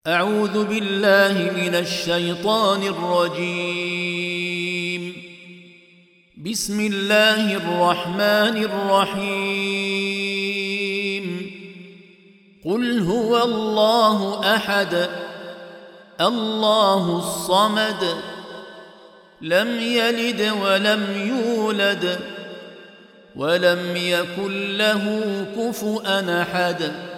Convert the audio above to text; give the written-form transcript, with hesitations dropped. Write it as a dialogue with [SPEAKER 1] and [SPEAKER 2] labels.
[SPEAKER 1] أعوذ بالله من الشيطان الرجيم. بسم الله الرحمن الرحيم. قل هو الله أحد الله الصمد لم يلد ولم يولد ولم يكن له كفؤا أحد.